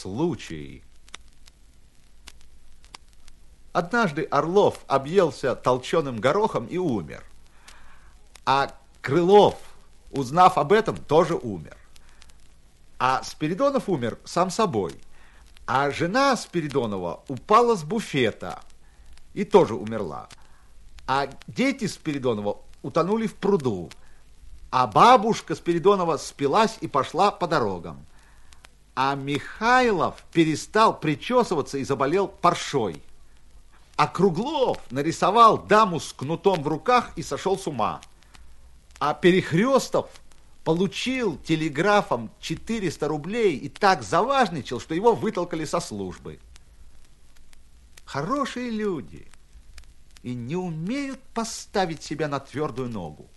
случай. Однажды Орлов объелся толченым горохом и умер. А Крылов, узнав об этом, тоже умер. А Спиридонов умер сам собой. А жена Спиридонова упала с буфета и тоже умерла. А дети Спиридонова утонули в пруду. А бабушка Спиридонова спилась и пошла по дорогам. А Михайлов перестал причесываться и заболел паршой. А Круглов нарисовал даму с кнутом в руках и сошел с ума. А Перехрестов получил телеграфом 400 рублей и так заважничал, что его вытолкали со службы. Хорошие люди и не умеют поставить себя на твердую ногу.